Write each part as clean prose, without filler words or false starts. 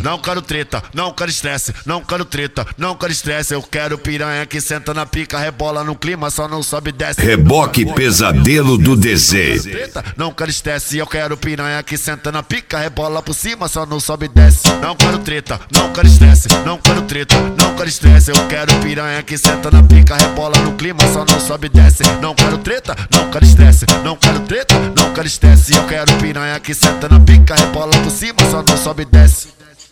Não quero treta, não quero estresse, não quero treta, não quero estresse. Eu quero piranha que senta na pica, rebola no clima, só não sobe e desce. Reboque Pesadelo do DZ. Não quero estresse, eu quero piranha que senta na pica, rebola por cima, só não sobe e desce. Não quero treta, não quero estresse, não quero treta, não quero estresse. Eu quero piranha que senta na pica, rebola no clima, só não sobe e desce. Não quero treta, não quero estresse, não quero treta, não quero estresse. Eu quero piranha que senta na pica, rebola por cima, só não sobe e desce.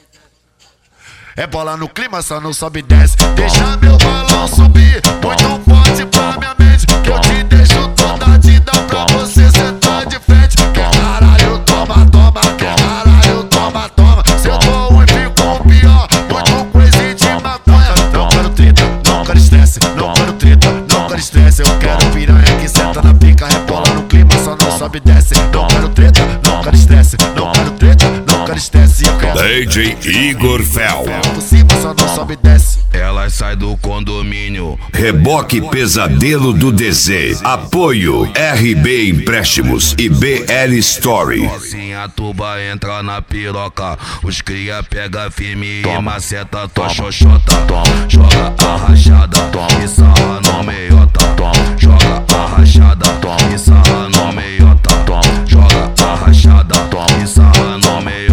É bola no clima, só não sobe e desce. Deixa meu balão subir muito forte pra minha mente, que eu te deixo toda dida pra você sentar de frente. Quer caralho, toma, toma, quer caralho, toma, toma. Se eu dou um e fico pior, muito coisa de maconha. Não quero treta, não quero estresse, não quero treta, não quero estresse. Eu quero piranha que senta na pica, rebola no clima, só não sobe e desce. Não quero treta, não quero estresse, não quero treta, não quero estresse. Eu quero DJ Igor Fel. por cima, só não sobe e desce. Elas saem do condomínio. Reboque Pesadelo do DZ. Apoio RB Empréstimos e BL Story. Assim a tuba entra na piroca. Os cria pega firme e maceta tua xoxota. Joga a rachada e sarra no meiota. Joga a rachada e sarra no meiota. Joga a rachada e sarra no meiota.